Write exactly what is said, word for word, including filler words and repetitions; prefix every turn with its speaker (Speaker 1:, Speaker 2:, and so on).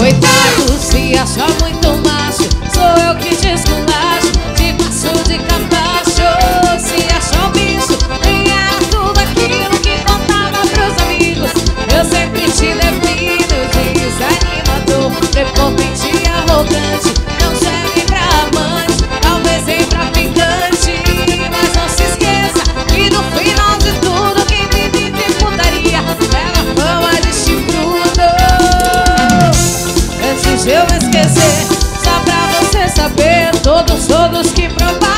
Speaker 1: Coitado, se acha muito macho, sou eu que te esculacho, te passo de capacho. Se acha um bicho, nem é tudo aquilo que contava pros amigos. Eu sempre te defino, desanimador, prepotente e arrogante. Não serve pra amante, talvez nem pra ficante. Mas não se esqueça que no final de tudo quem vive de putaria leva fama de chifrudo. Antes de eu esquecer, só pra você saber, todos, todos que provaram